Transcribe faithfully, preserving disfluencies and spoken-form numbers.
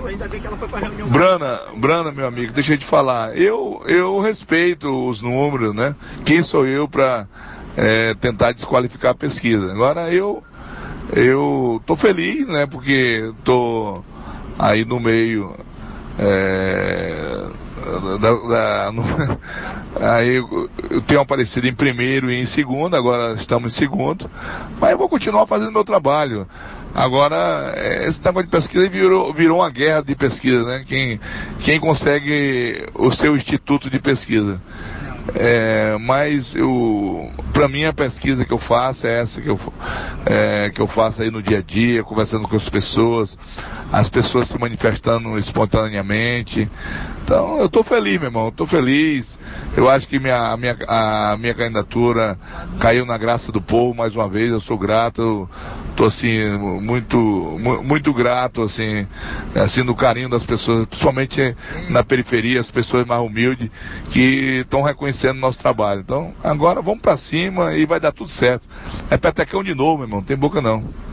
viu? Ainda bem que ela foi pra reunião. Brana, Brana, meu amigo, deixa eu te falar. Eu, eu respeito os números, né? Quem sou eu para é, tentar desqualificar a pesquisa? Agora eu, eu tô feliz, né? Porque tô aí no meio. É, da, da, no, aí eu, eu tenho aparecido em primeiro e em segundo, agora estamos em segundo, mas eu vou continuar fazendo meu trabalho. Agora, esse negócio de pesquisa virou, virou uma guerra de pesquisa, né? Quem, quem consegue o seu instituto de pesquisa. É, mas para mim a pesquisa que eu faço é essa que eu, é, que eu faço aí no dia a dia, conversando com as pessoas, as pessoas se manifestando espontaneamente. Então eu estou feliz, meu irmão, estou feliz. Eu acho que minha, a, minha, a minha candidatura caiu na graça do povo mais uma vez, eu sou grato, estou assim, muito, muito grato, assim, assim, do carinho das pessoas, principalmente na periferia, as pessoas mais humildes, que estão reconhecendo o nosso trabalho. Então, agora vamos para cima e vai dar tudo certo. É petecão de novo, meu irmão, não tem boca não.